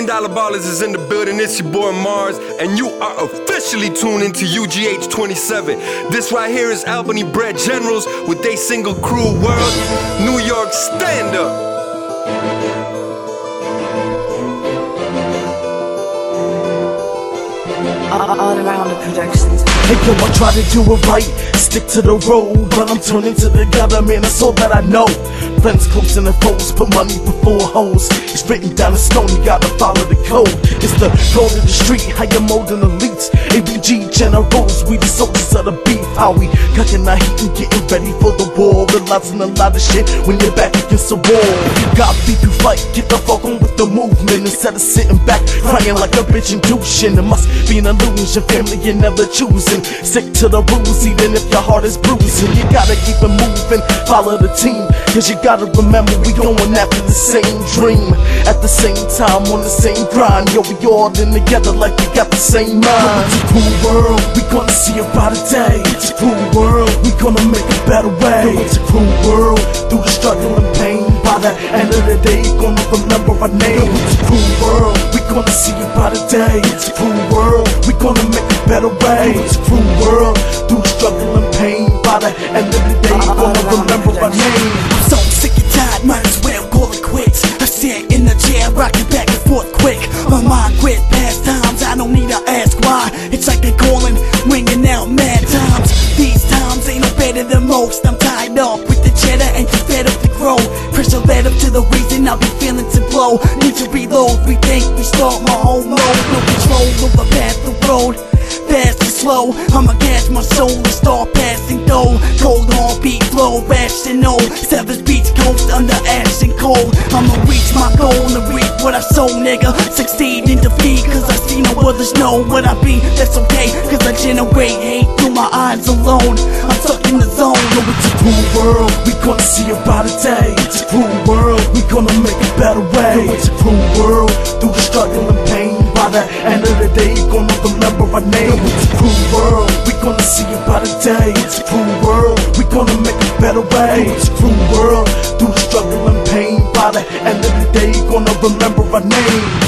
Dollar Ballers is in the building. It's your boy Mars, and you are officially tuned into UGH 27. This right here is Albany Bred Generals with they single Cruel World. New York, stand up. All around the productions. Hey yo, I try to do it right, stick to the road, but I'm turning to the gutter, man, that's all that I know. Friends close and the foes, put money before hoes. It's written down in stone, you gotta follow the code. It's the code of the street, how you molding elites. ABG generals, we the soldiers of the beef. How we cooking our heat and getting ready for the war. Realizing a lot of shit when you're back against the wall. If you got beef, you fight, get the fuck on with the movement. Instead of sitting back, crying like a bitch and douching. It must be an illusion, family you're never choosing. Stick to the rules, even if your heart is bruising. You gotta keep it moving, follow the team. Cause you gotta remember we going after the same dream. At the same time, on the same grind. Yo, we all in together like we got the same mind. It's a cool world, we gonna see a brighter day. It's a cool world, we gonna make a better way. Yo, it's a cool world, through the struggle and pain. By the end of the day, gonna remember our name. Yo, it's a cool world, we gonna see a brighter day. It's a cool world, we gonna make a better way. Yo, it's a cool world, through the struggle and pain. By the end of the day, gonna remember our name. So sick and tired, might as well call it quits. I sit in the chair, rocking back and forth quick. My mind quit past times, I don't need to ask why. It's like they're calling, ringing out mad times. These times ain't no better than most. I'm tied up with the cheddar and too fed up to grow. Pressure led up to the reason I'll be feeling to blow. Need to reload, rethink, restart my whole mode. No control over path, the road. Fast and slow, I'ma catch my soul and start passing dough. Cold on beat flow, rational. Seven beats coast under ash and cold. I'ma reach my goal and reap what I sow, nigga. Succeed in defeat, cause I see no others know what I be. That's okay, cause I generate hate through my eyes alone. I'm stuck in the zone. Yo, it's a cool world, we gonna see a brighter day. It's a cool world, we gonna make a better way. Yo, it's a cool world, through the struggle and pain. By the end of the day, gonna remember our name. It's a cool world, we gonna see a brighter day. It's a cool world, we gonna make a better way. It's a cool world, through the struggle and pain. By the end of the day, gonna remember our name.